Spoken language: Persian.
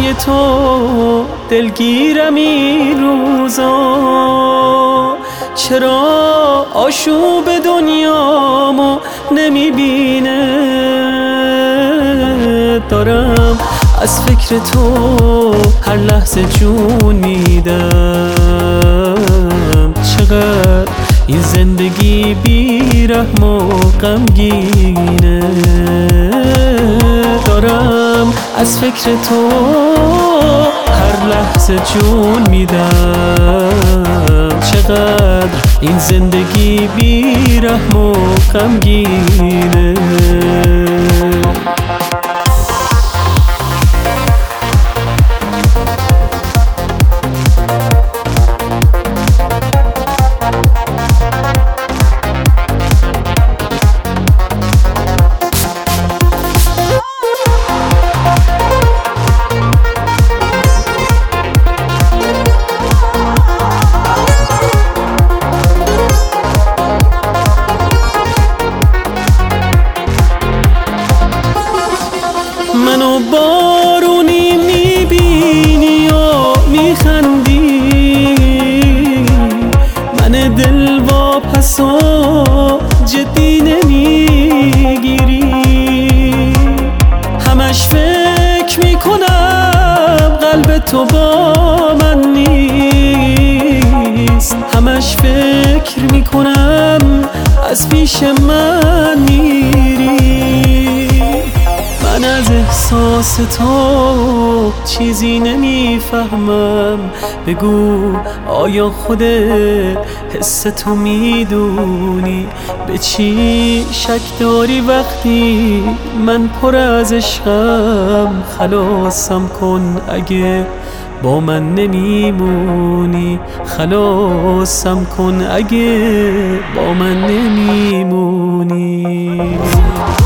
چشمای تو دلگیرم این روزا، چرا آشوب دنیامو نمیبینه؟ دارم از فکر تو هر لحظه جون میدم. چقدر این زندگی بی‌رحم و غمگینه. دارم از فکر تو هر لحظه جون میدم. چقدر این زندگی بی‌رحم و غمگینه. منو بارونی میبینی و میخندی، من دل واپسا جدی نمیگیری. همش فکر میکنم قلب تو با من نیست، همش فکر میکنم از پیش من میری. من از احساس تو چیزی نمیفهمم، بگو آیا خودت حس تو میدونی؟ به چی شک داری وقتی من پر از عشقم؟ خلاصم کن اگه با من نمیمونی، خلاصم کن اگه با من نمیمونی.